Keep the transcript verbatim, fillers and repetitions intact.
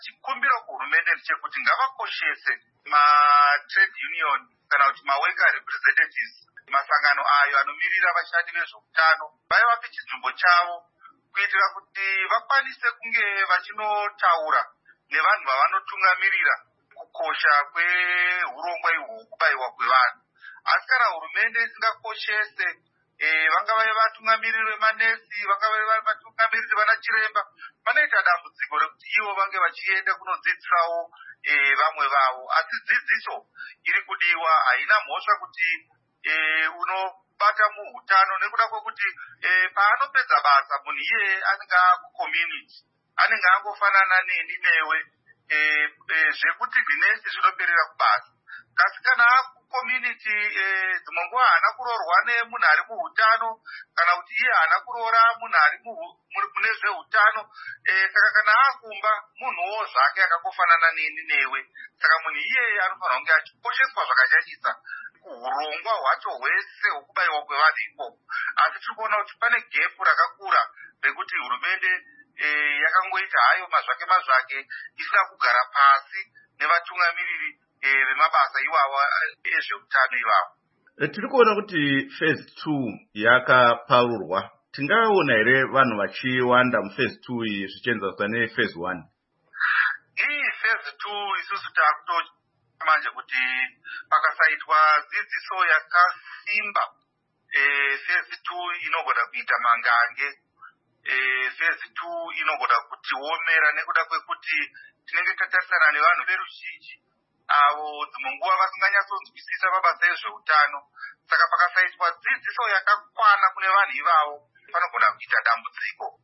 chikumbiro kuhurumende chekuti ngavakoshese ma-trade union kana kuti ma-worker representatives, masangano ayo anomirira vashandi vezveutano, vaivape chinzvimbo chavo kuitira kuti vakwanise kunge vachinotaura nevanhu vavanotungamirira kukosha kwehurongwa ihwu kubayiwa kwevanhu. Asi kana hurumende isingakoshese E, vangava vatungamiriri vemanesi, vangava vatungamiriri vanachiremba, vanoita dambudziko rekuti ivo vange vachienda kunodzidzisawo e, vamwe vavo. Asi dzidziso iri kudiwa haina mhosva kuti e, unobata muhutano, nekuda kwekuti e, paanopedza basa munhu iye anenge akucommunity, anenge angofanana neni newe, e, e, zvekuti zvinesi zvinoperera kubasa. Kasi kana community dzimwe nguva haana kuroorwa nemunhu ari muhutano, kana kuti iye haana kuroora munhu ari mune zveutano, saka kana akumba munhuwo zvake akakofanana neni newe. Saka munhu iyeye anofanira kunge achikosheswa zvakanyanyisa kuhurongwa hwacho hwese hwokubayiwa kwevanhu ikoko. Asi tiri kuona kuti pane gepu rakakura rekuti hurumende yakangoita hayo mazvake mazvake isina kugara pasi nevatungamiriri vemabasa iwawa ezveutano ivavo. Tiri kuona kuti phase two yakaparurwa. Tingaona here vanhu vachiwanda muphase two iyi zvichienzaswa nephase one? Iyi phase two isusu takuto manje kuti pakasaitwa dzidziso yakasimba, e, phase two inogona kuita mangange, e, phase two inogona kutiomera nekuda kwekuti tinenge tatarisana nevanhu veruzhinji avo dzimwe nguva vasinganyatsonzwisisa mabasa ezveutano. Saka pakasaitwa dzidziso yakakwana kune vanhu ivavo panogona kuita dambudziko.